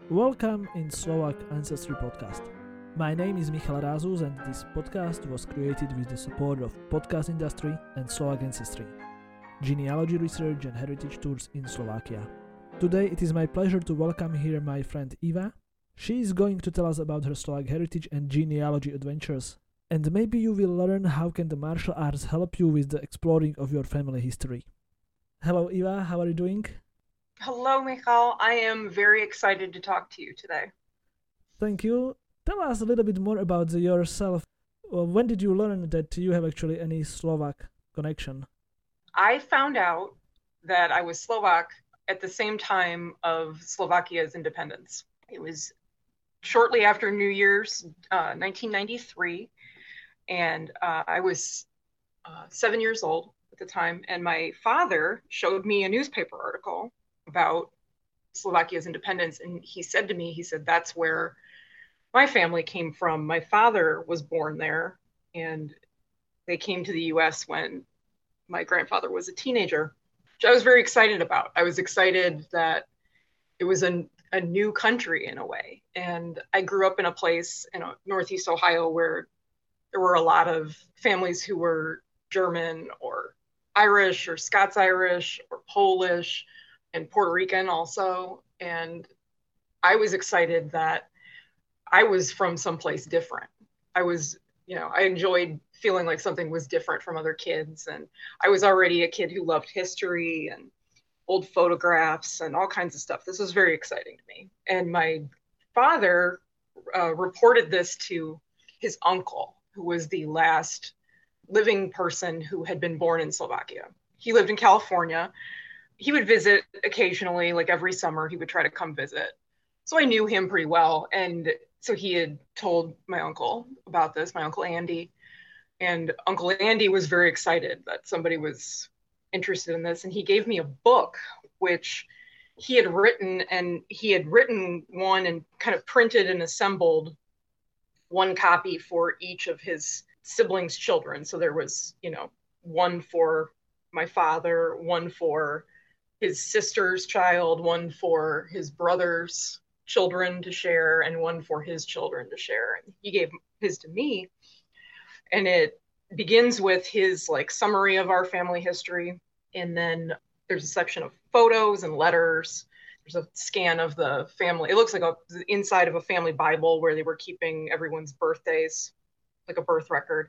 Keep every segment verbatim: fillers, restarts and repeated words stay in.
Welcome in Slovak Ancestry Podcast. My name is Michal Rázus and this podcast was created with the support of podcast industry and Slovak Ancestry, genealogy research and heritage tours in Slovakia. Today it is my pleasure to welcome here my friend Eva. She is going to tell us about her Slovak heritage and genealogy adventures. And maybe you will learn how can the martial arts help you with the exploring of your family history. Hello Eva, how are you doing? Hello, Michal. I am very excited to talk to you today. Thank you. Tell us a little bit more about yourself. Well, when did you learn that you have actually any Slovak connection? I found out that I was Slovak at the same time of Slovakia's independence. It was shortly after New Year's, uh, nineteen ninety-three, and uh, I was uh, seven years old at the time, and my father showed me a newspaper article about Slovakia's independence, and he said to me, he said, that's where my family came from. My father was born there, and they came to the U S when my grandfather was a teenager, which I was very excited about. I was excited that it was a, a new country in a way. And I grew up in a place in Northeast Ohio where there were a lot of families who were German or Irish or Scots Irish or Polish and Puerto Rican also. And I was excited that I was from someplace different. I was, you know, I enjoyed feeling like something was different from other kids. And I was already a kid who loved history and old photographs and all kinds of stuff. This was very exciting to me. And my father uh, reported this to his uncle, who was the last living person who had been born in Slovakia. He lived in California. He would visit occasionally, like every summer, he would try to come visit. So I knew him pretty well. And so he had told my uncle about this, my Uncle Andy. And Uncle Andy was very excited that somebody was interested in this. And he gave me a book, which he had written, and he had written one and kind of printed and assembled one copy for each of his siblings' children. So there was, you know, one for my father, one for his sister's child, one for his brother's children to share, and one for his children to share. And he gave his to me. And it begins with his like summary of our family history. And then there's a section of photos and letters. There's a scan of the family. It looks like a the inside of a family Bible where they were keeping everyone's birthdays, like a birth record.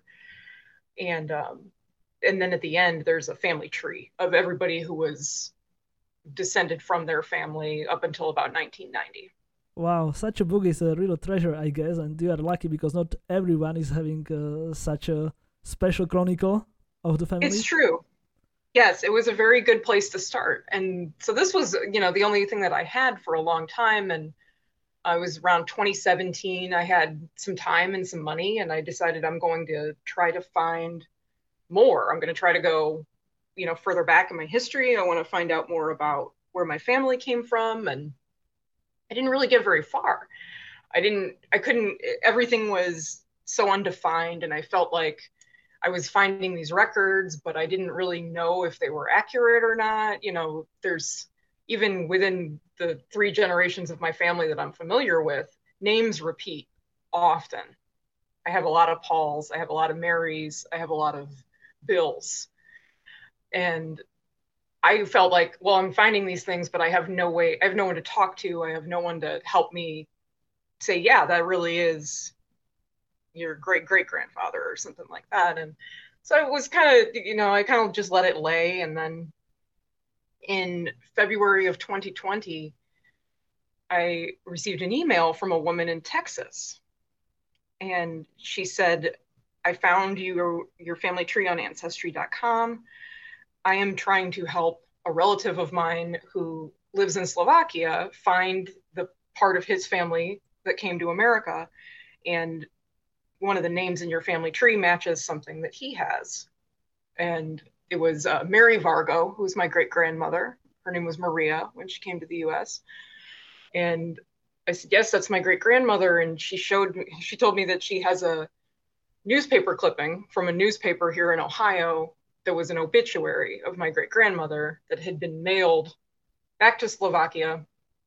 And um, and then at the end, there's a family tree of everybody who was descended from their family up until about nineteen ninety. Wow, such a book is a real treasure, I guess, and you are lucky because not everyone is having uh, such a special chronicle of the family. It's true. Yes, it was a very good place to start. And so this was, you know, the only thing that I had for a long time. And I was around twenty seventeen. I had some time and some money, and I decided I'm going to try to find more. I'm going to try to go, you know, further back in my history. I want to find out more about where my family came from. And I didn't really get very far. I didn't, I couldn't, everything was so undefined. And I felt like I was finding these records, but I didn't really know if they were accurate or not. You know, there's even within the three generations of my family that I'm familiar with, names repeat often. I have a lot of Pauls, I have a lot of Marys, I have a lot of Bills. And I felt like, well, I'm finding these things, but I have no way, I have no one to talk to. I have no one to help me say, yeah, that really is your great great grandfather or something like that. And so it was kind of, you know, I kind of just let it lay. And then in February of twenty twenty, I received an email from a woman in Texas. And she said, I found your, your family tree on ancestry dot com. I am trying to help a relative of mine who lives in Slovakia find the part of his family that came to America. And one of the names in your family tree matches something that he has. And it was uh, Mary Vargo, who's my great grandmother. Her name was Maria when she came to the U S. And I said, yes, that's my great grandmother. And she showed me, she told me that she has a newspaper clipping from a newspaper here in Ohio. There was an obituary of my great grandmother that had been mailed back to Slovakia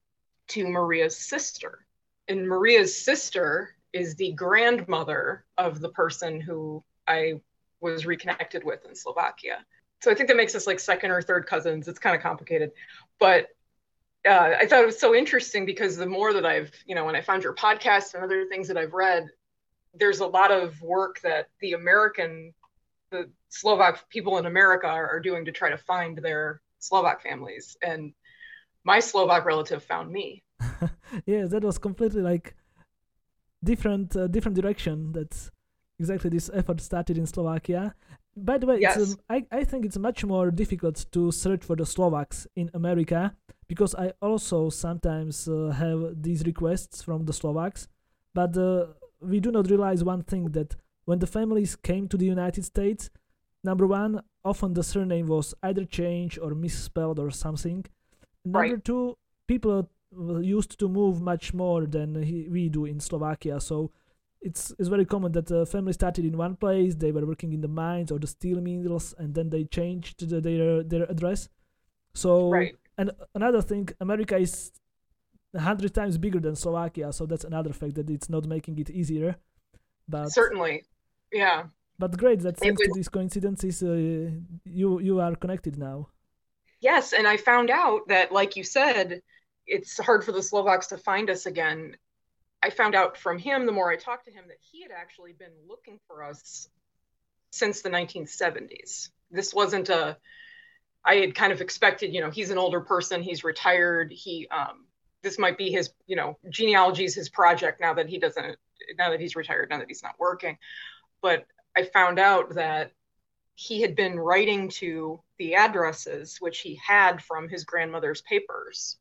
to Maria's sister. And Maria's sister is the grandmother of the person who I was reconnected with in Slovakia. So I think that makes us like second or third cousins. It's kind of complicated. But uh, I thought it was so interesting because the more that I've, you know, when I found your podcast and other things that I've read, there's a lot of work that the American, the Slovak people in America are, are doing to try to find their Slovak families. And my Slovak relative found me. Yeah, that was completely like different, uh, different direction. That's exactly this effort started in Slovakia. By the way, Yes. it's, um, I, I think it's much more difficult to search for the Slovaks in America because I also sometimes uh, have these requests from the Slovaks, but uh, we do not realize one thing, that when the families came to the United States, number one, often the surname was either changed or misspelled or something. Number Right. two, people uh, used to move much more than he, we do in Slovakia, so it's it's very common that a family started in one place, they were working in the mines or the steel mills, and then they changed the, their their address. So, Right. and another thing, America is a hundred times bigger than Slovakia, so that's another fact that it's not making it easier. But Certainly. Yeah. but great that It thanks to was, these coincidences, uh, you you are connected now. yes. And I found out that, like you said, it's hard for the Slovaks to find us again. I found out from him, the more I talked to him, that he had actually been looking for us since the nineteen seventies. This wasn't a, I had kind of expected, you know, he's an older person, he's retired. He, um, this might be his, you know, genealogy is his project now that he doesn't, now that he's retired, now that he's not working. But I found out that he had been writing to the addresses, which he had from his grandmother's papers.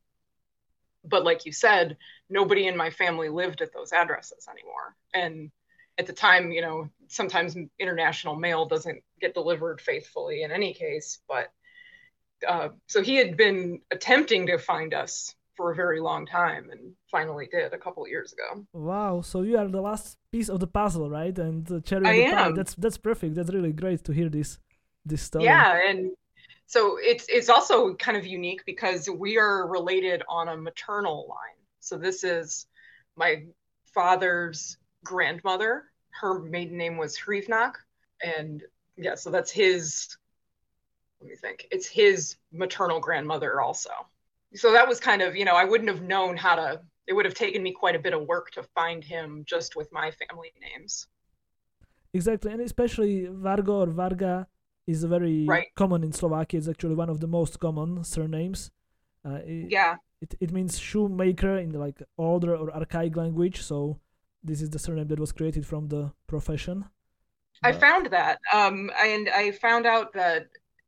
But like you said, nobody in my family lived at those addresses anymore. And at the time, you know, sometimes international mail doesn't get delivered faithfully in any case. But uh, so he had been attempting to find us for a very long time and finally did a couple of years ago. Wow, so you are the last piece of the puzzle, right? And the cherry I on the pie. am. That's that's perfect. That's really great to hear this this story. Yeah, and so it's it's also kind of unique because we are related on a maternal line. So this is my father's grandmother. Her maiden name was Hrivnak, and yeah, so that's his. Let me think. It's his maternal grandmother also. So that was kind of, you know, I wouldn't have known how to. It would have taken me quite a bit of work to find him just with my family names. Exactly, and especially Vargo or Varga is very Right. common in Slovakia. It's actually one of the most common surnames. Uh, it, Yeah. it it means shoemaker in the like older or archaic language. So this is the surname that was created from the profession. I But found that. Um, and I found out that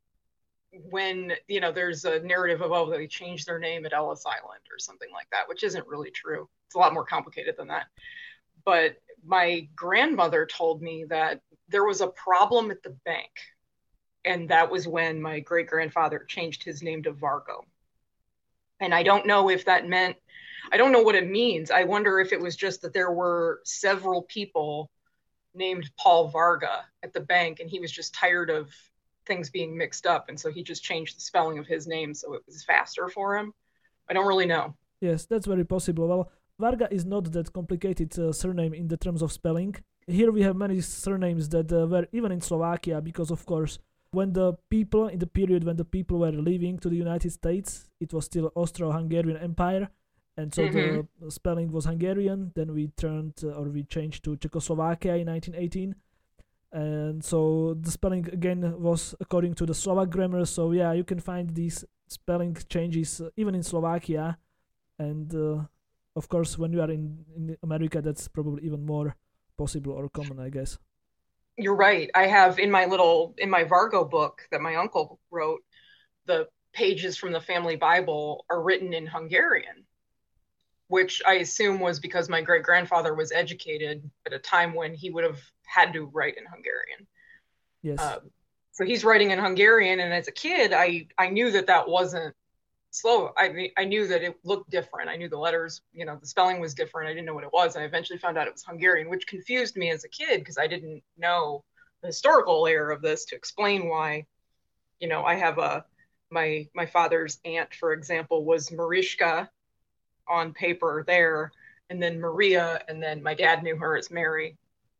when, you know, there's a narrative of, oh, they changed their name at Ellis Island or something like that, which isn't really true. It's a lot more complicated than that. But my grandmother told me that there was a problem at the bank. And that was when my great grandfather changed his name to Vargo. And I don't know if that meant, I don't know what it means. I wonder if it was just that there were several people named Paul Varga at the bank, and he was just tired of things being mixed up. And so he just changed the spelling of his name so it was faster for him. I don't really know. yes, that's very possible. Well, Varga is not that complicated uh, surname in the terms of spelling. Here we have many surnames that uh, were even in Slovakia because, of course, when the people, in the period when the people were leaving to the United States, it was still Austro-Hungarian Empire, and so Mhm. the spelling was Hungarian. Then we turned uh, or we changed to Czechoslovakia in nineteen eighteen, and so the spelling again was according to the Slovak grammar. So yeah, you can find these spelling changes uh, even in Slovakia, and uh, of course when you are in in America, that's probably even more possible or common, I guess. You're right. I have in my little, in my Vargo book that my uncle wrote, the pages from the family Bible are written in Hungarian, which I assume was because my great grandfather was educated at a time when he would have had to write in Hungarian. Yes. Um, so he's writing in Hungarian, and as a kid, I I knew that that wasn't slow. I mean, I knew that it looked different. I knew the letters, you know, the spelling was different. I didn't know what it was. And I eventually found out it was Hungarian, which confused me as a kid because I didn't know the historical layer of this to explain why, you know, I have a my my father's aunt, for example, was Marishka, on paper there, and then Maria, and then my dad knew her as Mary.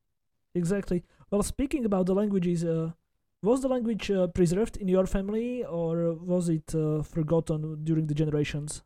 Exactly. Well, speaking about the languages, uh, was the language uh, preserved in your family, or was it uh, forgotten during the generations?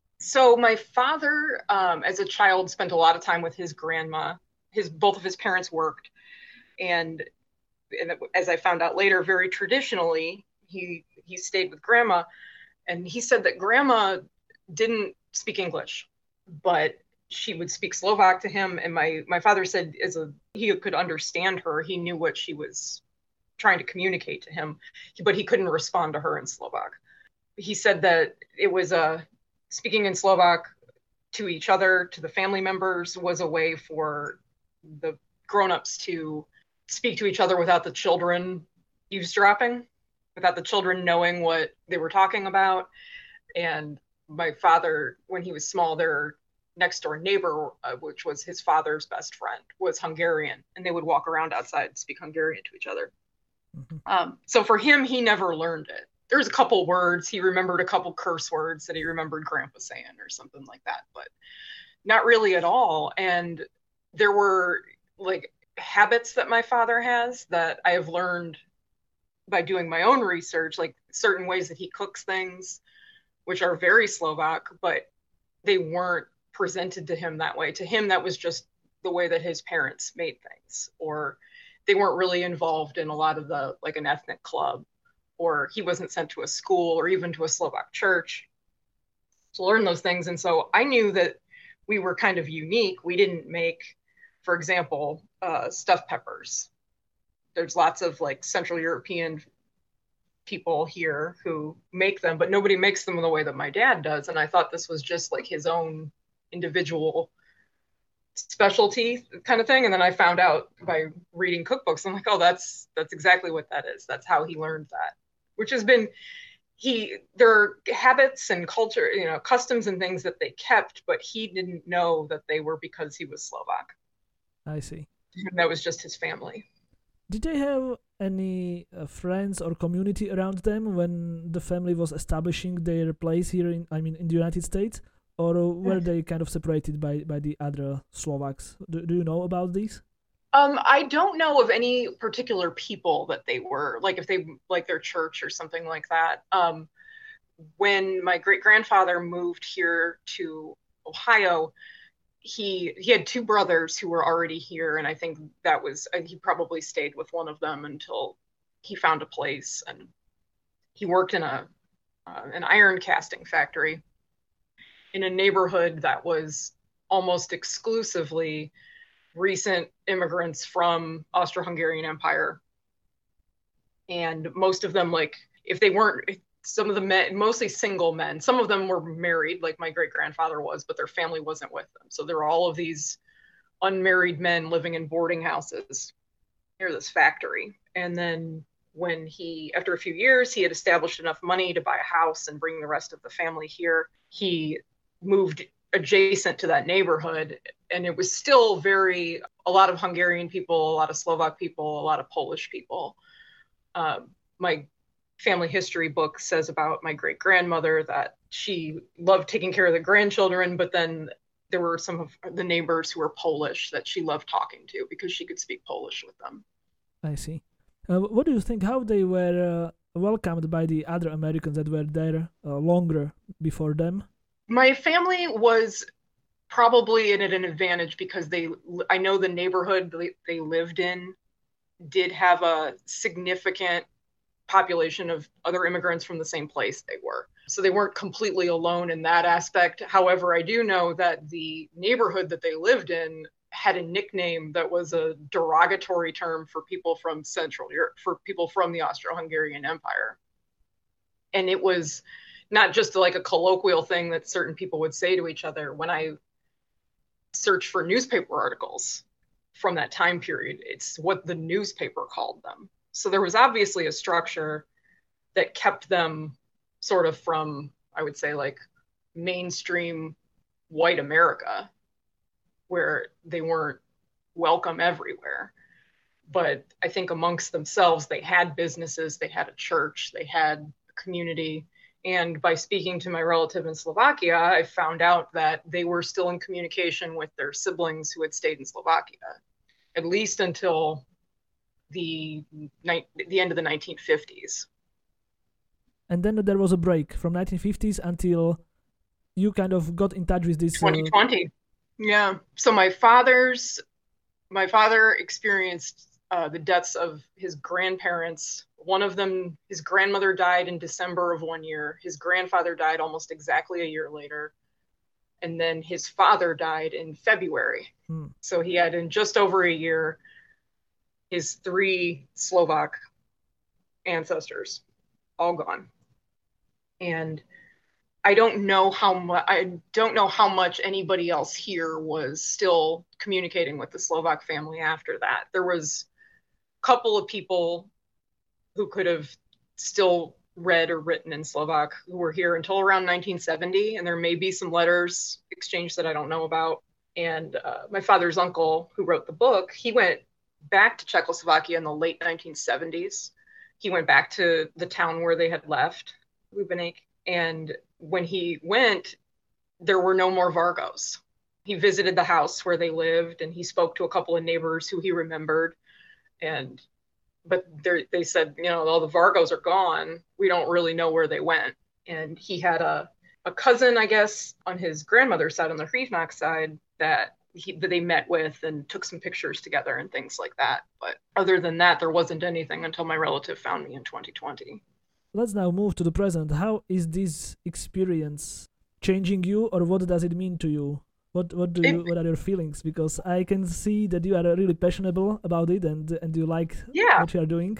So my father, um, as a child, spent a lot of time with his grandma. His both of his parents worked, and, and as I found out later, very traditionally, he he stayed with grandma, and he said that grandma didn't speak English, but she would speak Slovak to him. And my my father said, as a he could understand her, he knew what she was trying to communicate to him, but he couldn't respond to her in Slovak. He said that it was a speaking in Slovak to each other, to the family members, was a way for the grown-ups to speak to each other without the children eavesdropping, without the children knowing what they were talking about. And my father, when he was small, their next door neighbor, uh, which was his father's best friend, was Hungarian, and they would walk around outside and speak Hungarian to each other. Mm-hmm. Um, so for him, he never learned it. There's a couple words. He remembered a couple curse words that he remembered Grandpa saying or something like that, but not really at all. And there were like habits that my father has that I have learned by doing my own research, like certain ways that he cooks things, which are very Slovak, but they weren't presented to him that way. To him, that was just the way that his parents made things, or they weren't really involved in a lot of the, like an ethnic club, or he wasn't sent to a school or even to a Slovak church to learn those things. And so I knew that we were kind of unique. We didn't make, for example, uh, stuffed peppers. There's lots of like Central European people here who make them, but nobody makes them the way that my dad does. And I thought this was just like his own individual specialty kind of thing. And then I found out by reading cookbooks, I'm like, oh, that's that's exactly what that is. That's how he learned that, which has been he there are habits and culture, you know, customs and things that they kept, but he didn't know that they were because he was Slovak. I see. And that was just his family. Did they have any uh, friends or community around them when the family was establishing their place here in, I mean, in the United States? Or were they kind of separated by, by the other Slovaks? Do, do you know about this? Um, I don't know of any particular people that they were, like if they, like their church or something like that. Um, when my great-grandfather moved here to Ohio, he he had two brothers who were already here, and I think that was, he probably stayed with one of them until he found a place, and he worked in a uh, an iron casting factory in a neighborhood that was almost exclusively recent immigrants from Austro-Hungarian Empire. And most of them, like, if they weren't, some of the men, mostly single men, some of them were married, like my great-grandfather was, but their family wasn't with them. So there were all of these unmarried men living in boarding houses near this factory. And then when he, after a few years, he had established enough money to buy a house and bring the rest of the family here, he moved adjacent to that neighborhood. And it was still very, a lot of Hungarian people, a lot of Slovak people, a lot of Polish people. Um, my family history book says about my great grandmother that she loved taking care of the grandchildren, but then there were some of the neighbors who were Polish that she loved talking to because she could speak Polish with them. I see. Uh, what do you think, how they were uh, welcomed by the other Americans that were there uh, longer before them? My family was probably at an advantage because they, I know the neighborhood they, they lived in did have a significant population of other immigrants from the same place they were. So they weren't completely alone in that aspect. However, I do know that the neighborhood that they lived in had a nickname that was a derogatory term for people from Central Europe, for people from the Austro-Hungarian Empire. And it was not just like a colloquial thing that certain people would say to each other. When I searched for newspaper articles from that time period, it's what the newspaper called them. So there was obviously a structure that kept them sort of from, I would say, like mainstream white America, where they weren't welcome everywhere. But I think amongst themselves, they had businesses, they had a church, they had a community, And by speaking to my relative in Slovakia, I found out that they were still in communication with their siblings who had stayed in Slovakia, at least until the the end of the nineteen fifties. And then there was a break from nineteen fifties until you kind of got in touch with this. twenty twenty. Uh... Yeah. So my father's, my father experienced uh, the deaths of his grandparents. One of them, his grandmother died in December of one year. His grandfather died almost exactly a year later. And then his father died in February. Hmm. So he had in just over a year, his three Slovak ancestors all gone. And I don't know how much I don't know how much anybody else here was still communicating with the Slovak family after that. There was a couple of people who could have still read or written in Slovak who were here until around nineteen seventy, and there may be some letters exchanged that I don't know about. And uh, my father's uncle, who wrote the book, he went back to Czechoslovakia in the late nineteen seventies. He went back to the town where they had left, Lubeník, and when he went, there were no more Vargos. He visited the house where they lived, and he spoke to a couple of neighbors who he remembered. And but they said, you know, all the Vargos are gone. We don't really know where they went. And he had a, a cousin, I guess, on his grandmother's side, on the Hřivňák side, that he, that they met with and took some pictures together and things like that. But other than that, there wasn't anything until my relative found me in twenty twenty. Let's now move to the present. How is this experience changing you, or what does it mean to you? What what do you, it, what are your feelings? Because I can see that you are really passionate about it, and and you like yeah. what you are doing.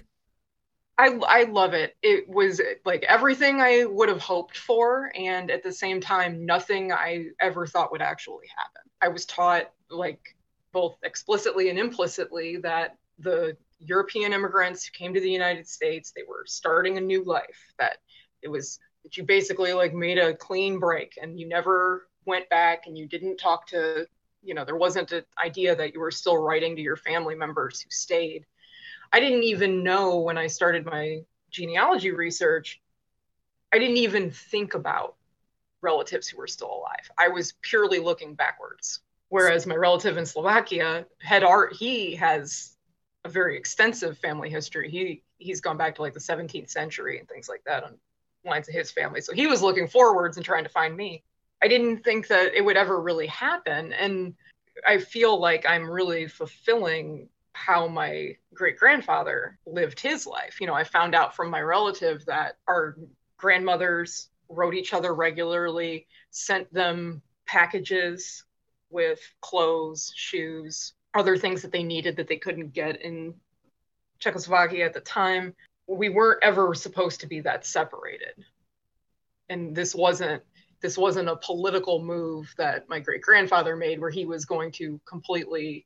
I I love it. It was like everything I would have hoped for, and at the same time, nothing I ever thought would actually happen. I was taught, like, both explicitly and implicitly, that the European immigrants who came to the United States, they were starting a new life, that it was that you basically like made a clean break and you never went back and you didn't talk to, you know, there wasn't an idea that you were still writing to your family members who stayed. I didn't even know when I started my genealogy research, I didn't even think about relatives who were still alive. I was purely looking backwards. Whereas my relative in Slovakia had art, he has a very extensive family history. He he's gone back to like the seventeenth century and things like that on lines of his family. So he was looking forwards and trying to find me. I didn't think that it would ever really happen. And I feel like I'm really fulfilling how my great-grandfather lived his life. You know, I found out from my relative that our grandmothers wrote each other regularly, sent them packages with clothes, shoes, other things that they needed that they couldn't get in Czechoslovakia at the time. We weren't ever supposed to be that separated. And this wasn't this wasn't a political move that my great-grandfather made where he was going to completely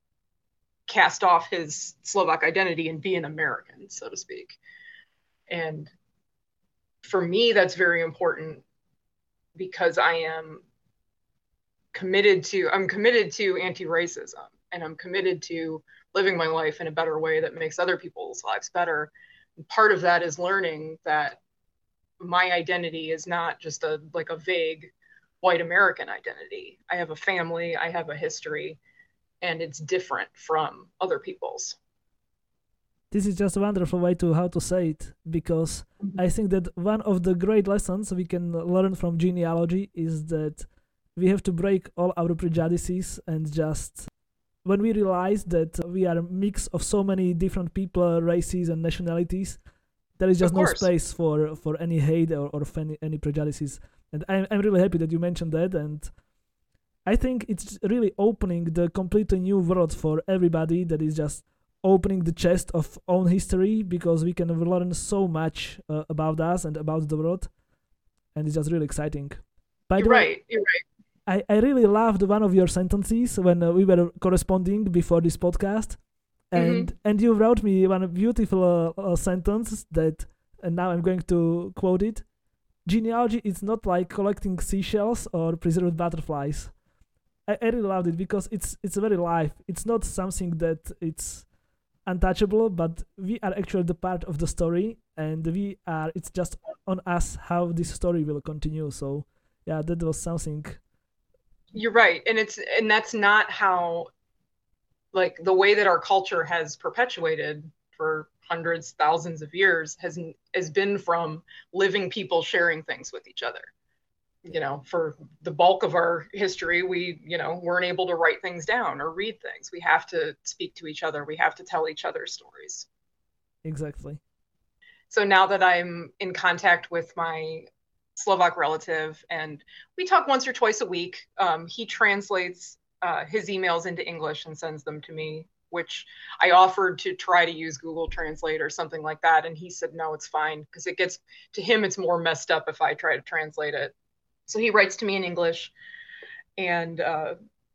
cast off his Slovak identity and be an American, so to speak. And for me, that's very important because I am committed to, I'm committed to anti-racism, and I'm committed to living my life in a better way that makes other people's lives better. And part of that is learning that my identity is not just a like a vague white American identity. I have a family, I have a history, and it's different from other people's. This is just a wonderful way to how to say it, because mm-hmm. I think that one of the great lessons we can learn from genealogy is that we have to break all our prejudices, and just when we realize that we are a mix of so many different people, races and nationalities, there is just no space for, for any hate or, or any, any prejudices. And I'm, I'm really happy that you mentioned that, and I think it's really opening the completely new world for everybody, that is just opening the chest of own history, because we can learn so much uh, about us and about the world, and it's just really exciting. By you're the way, right, you're right. I, I really loved one of your sentences when uh, we were corresponding before this podcast, and mm-hmm. and you wrote me one beautiful uh, uh, sentence that, and now I'm going to quote it: "Genealogy is not like collecting seashells or preserved butterflies." I, I really loved it because it's it's very live. It's not something that it's untouchable, but we are actually the part of the story, and we are. It's just on us how this story will continue. So yeah, that was something. You're right, and it's and that's not how, like, the way that our culture has perpetuated for hundreds, thousands of years has has been from living people sharing things with each other. You know, for the bulk of our history, we, you know, weren't able to write things down or read things. We have to speak to each other. We have to tell each other stories. Exactly. So now that I'm in contact with my Slovak relative, and we talk once or twice a week, um, he translates uh, his emails into English and sends them to me, which I offered to try to use Google Translate or something like that. And he said, no, it's fine, because it gets, to him, it's more messed up if I try to translate it. So he writes to me in English, and uh,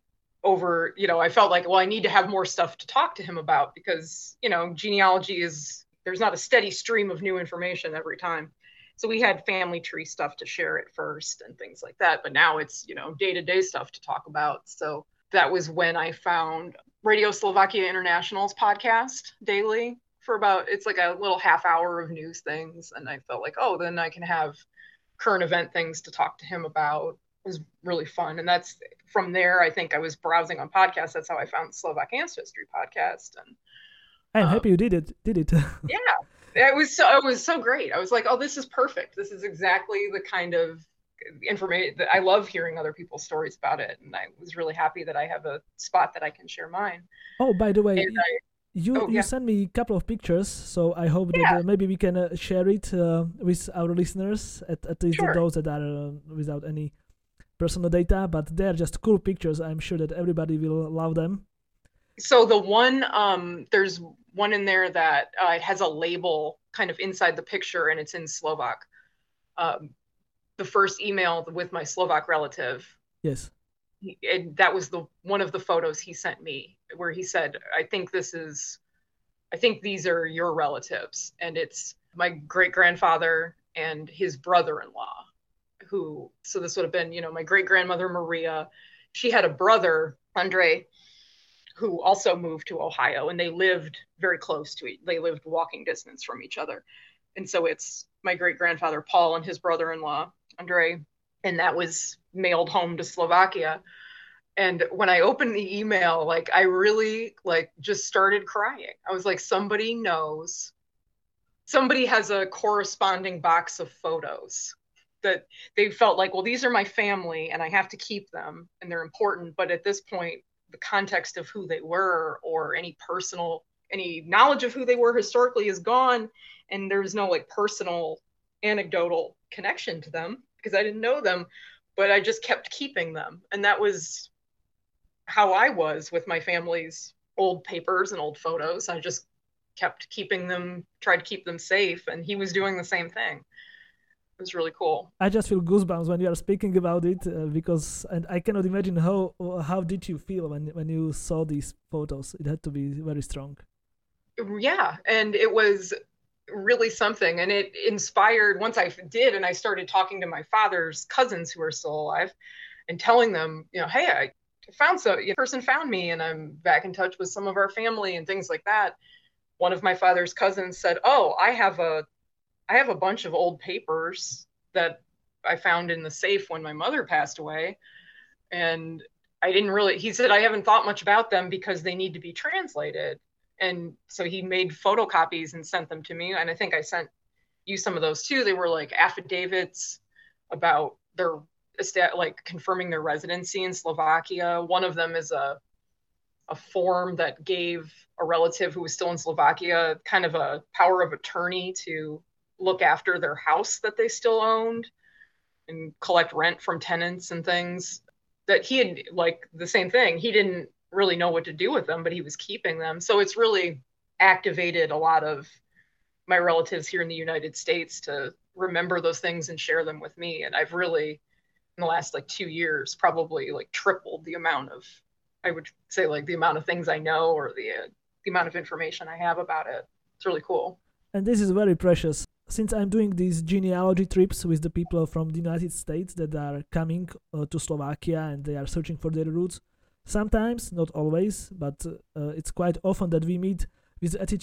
over, you know, I felt like, well, I need to have more stuff to talk to him about, because, you know, genealogy is, there's not a steady stream of new information every time. So we had family tree stuff to share at first and things like that. But now it's, you know, day-to-day stuff to talk about. So that was when I found Radio Slovakia International's podcast daily for about, it's like a little half hour of news things. And I felt like, oh, then I can have current event things to talk to him about. It was really fun. And that's from there, I think I was browsing on podcasts. That's how I found Slovak Ancestry podcast. And I'm um, happy you did it. Did it? Yeah. It was so it was so great. I was like, oh, this is perfect. This is exactly the kind of information that I love, hearing other people's stories about it. And I was really happy that I have a spot that I can share mine. Oh, by the way, I, you oh, you yeah. sent me a couple of pictures, so I hope Yeah. that uh, maybe we can uh, share it uh, with our listeners, at, at least Sure. those that are uh, without any personal data, but they're just cool pictures. I'm sure that everybody will love them. So the one, um, there's one in there that uh, it has a label kind of inside the picture, and it's in Slovak. Um, the first email with my Slovak relative, Yes. he, it, that was the one of the photos he sent me, where he said, I think this is, I think these are your relatives. And it's my great-grandfather and his brother-in-law, who, so this would have been, you know, my great-grandmother, Maria. She had a brother, Andre, who also moved to Ohio, and they lived very close to each, they lived walking distance from each other. And so it's my great-grandfather, Paul, and his brother-in-law, Andre, and that was mailed home to Slovakia. And when I opened the email, like, I really, like, just started crying. I was like, somebody knows, somebody has a corresponding box of photos that they felt like, well, these are my family and I have to keep them and they're important. But at this point, the context of who they were or any personal, any knowledge of who they were historically is gone. And there's no like personal anecdotal connection to them because I didn't know them, but I just kept keeping them. And that was how I was with my family's old papers and old photos. I just kept keeping them, tried to keep them safe. And he was doing the same thing. It was really cool. I just feel goosebumps when you are speaking about it uh, because, and I cannot imagine how how did you feel when when you saw these photos. It had to be very strong. Yeah, and it was really something, and it inspired. Once I did, and I started talking to my father's cousins who are still alive, and telling them, you know, hey, I found so a person found me, and I'm back in touch with some of our family and things like that. One of my father's cousins said, "Oh, I have a." I have a bunch of old papers that I found in the safe when my mother passed away. And I didn't really, he said, I haven't thought much about them because they need to be translated. And so he made photocopies and sent them to me. And I think I sent you some of those too. They were like affidavits about their, like confirming their residency in Slovakia. One of them is a, a form that gave a relative who was still in Slovakia kind of a power of attorney to look after their house that they still owned and collect rent from tenants and things that he had, like the same thing. He didn't really know what to do with them, but he was keeping them. So it's really activated a lot of my relatives here in the United States to remember those things and share them with me. And I've really, in the last like two years, probably like tripled the amount of, I would say like the amount of things I know or the, uh, the amount of information I have about it. It's really cool. And this is very precious. Since I'm doing these genealogy trips with the people from the United States that are coming uh, to Slovakia and they are searching for their roots, sometimes, not always, but uh, it's quite often that we meet with the attitude,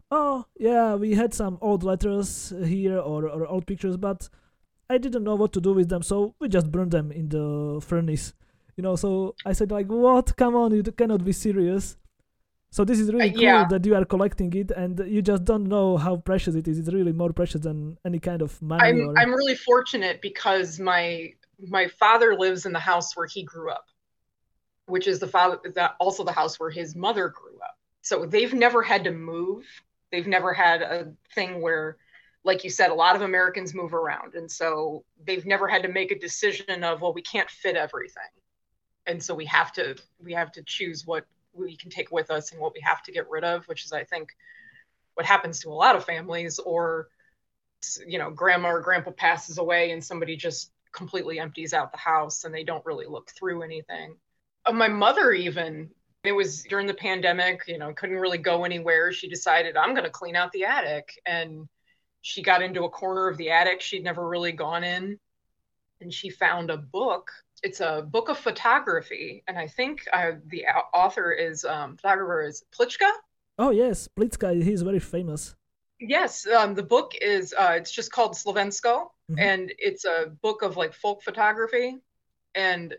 Oh, yeah, we had some old letters here or, or old pictures, but I didn't know what to do with them, so we just burned them in the furnace. You know, so I said, like, what? Come on, you cannot be serious. So this is Uh, really cool yeah, that you are collecting it, and you just don't know how precious it is. It's really more precious than any kind of money I'm or. I'm really fortunate because my my father lives in the house where he grew up, which is the father that also the house where his mother grew up. So they've never had to move. They've never had a thing where, like you said, a lot of Americans move around. And so they've never had to make a decision of, well, we can't fit everything. And so we have to we have to choose what we can take with us and what we have to get rid of, which is I think what happens to a lot of families, or you know, grandma or grandpa passes away and somebody just completely empties out the house and they don't really look through anything. Uh, my mother, even, it was during the pandemic, you know, couldn't really go anywhere. She decided, I'm going to clean out the attic. And she got into a corner of the attic she'd never really gone in. And she found a book. It's a book of photography. And I think uh, the author is, um, photographer is Plichka. Oh yes, Plitzka, he's very famous. Yes, um, the book is uh, it's just called Slovensko, Hmm. and it's a book of like folk photography. And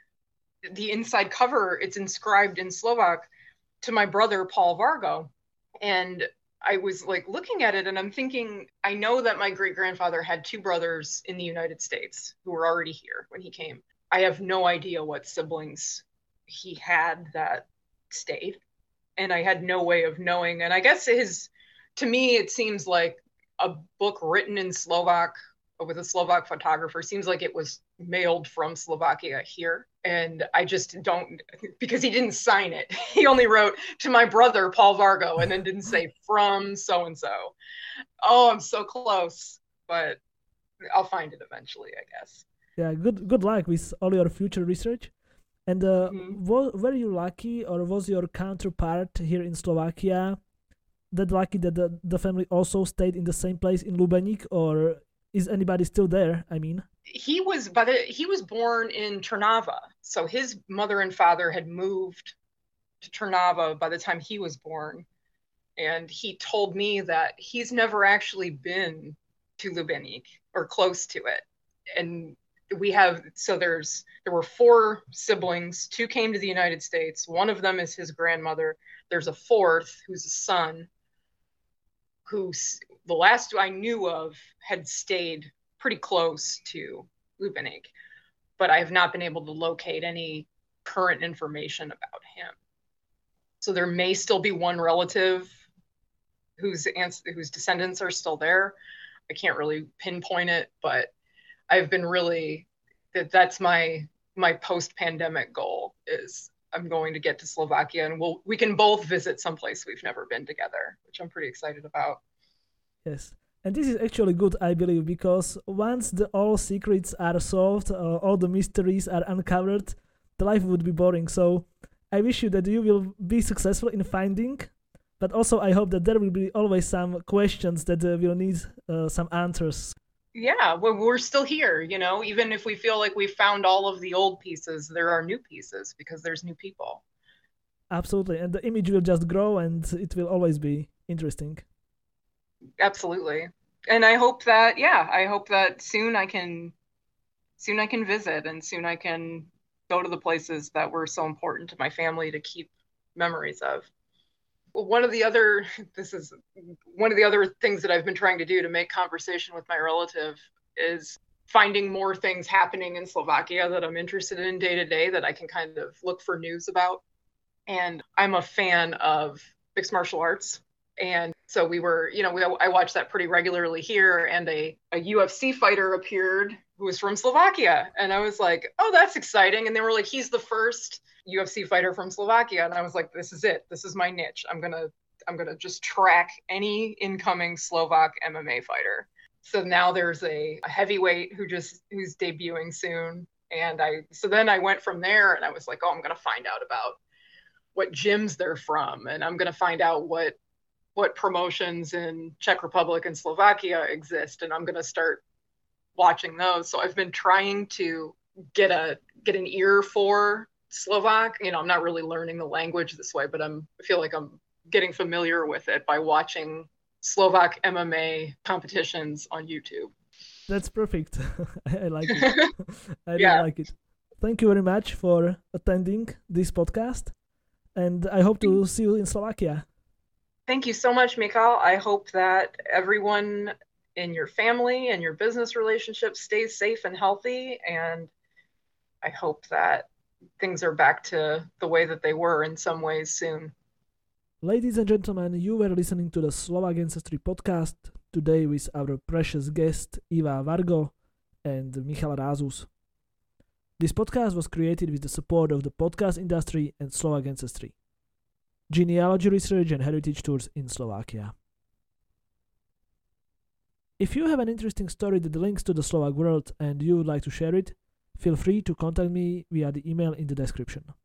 the inside cover, it's inscribed in Slovak to my brother Paul Vargo. And I was like looking at it, and I'm thinking, I know that my great grandfather had two brothers in the United States who were already here when he came. I have no idea what siblings he had that stayed, and I had no way of knowing. And I guess his, to me, it seems like a book written in Slovak with a Slovak photographer seems like it was mailed from Slovakia here. And I just don't, because he didn't sign it. He only wrote to my brother, Paul Vargo, and then didn't say from so and so. Oh, I'm so close, but I'll find it eventually, I guess. Yeah, good good luck with all your future research. And uh, Mm-hmm. wa- were you lucky, or was your counterpart here in Slovakia that lucky that the, the family also stayed in the same place in Lubenik, or is anybody still there? I mean. He was by the he was born in Trnava, so his mother and father had moved to Trnava by the time he was born. And he told me that he's never actually been to Lubenik or close to it. And we have, so there's there were four siblings. Two came to the United States. One of them is his grandmother. There's a fourth who's a son who, the last I knew of, had stayed pretty close to Lubenik, but I have not been able to locate any current information about him. So there may still be one relative whose whose descendants are still there. I can't really pinpoint it, but I've been really that that's my my post-pandemic goal is I'm going to get to Slovakia, and we'll we can both visit someplace we've never been together, which I'm pretty excited about. Yes. And this is actually good, I believe, because once the all secrets are solved, uh, all the mysteries are uncovered, the life would be boring. So I wish you that you will be successful in finding, but also I hope that there will be always some questions that uh, will need uh, some answers. Yeah, well, we're still here, you know, even if we feel like we found all of the old pieces, there are new pieces because there's new people. Absolutely. And the image will just grow and it will always be interesting. Absolutely. And I hope that, yeah, I hope that soon I can soon I can visit and soon I can go to the places that were so important to my family to keep memories of. One of the other this is one of the other things that I've been trying to do to make conversation with my relative is finding more things happening in Slovakia that I'm interested in day to day that I can kind of look for news about. And I'm a fan of mixed martial arts. And so we were, you know, we, I watched that pretty regularly here, and a, a U F C fighter appeared who was from Slovakia. And I was like, oh, that's exciting. And they were like, he's the first U F C fighter from Slovakia. And I was like, this is it. This is my niche. I'm going to, I'm going to just track any incoming Slovak M M A fighter. So now there's a, a heavyweight who just, who's debuting soon. And I, so then I went from there and I was like, oh, I'm going to find out about what gyms they're from. And I'm going to find out what, what promotions in Czech Republic and Slovakia exist. And I'm going to start watching those. So I've been trying to get a get an ear for Slovak. You know, I'm not really learning the language this way, but I'm I feel like I'm getting familiar with it by watching Slovak M M A competitions on YouTube. That's perfect. I like it. I Yeah. really like it. Thank you very much for attending this podcast, and I hope to see you in Slovakia. Thank you so much, Mikhail. I hope that everyone in your family and your business relationships stays safe and healthy, and I hope that things are back to the way that they were in some ways soon. Ladies and gentlemen, you were listening to the Slovak Ancestry podcast today with our precious guest Iva Vargo and Michal Rázus. This podcast was created with the support of the podcast industry and Slovak Ancestry, genealogy research and heritage tours in Slovakia. If you have an interesting story that links to the Slovak world and you would like to share it, feel free to contact me via the email in the description.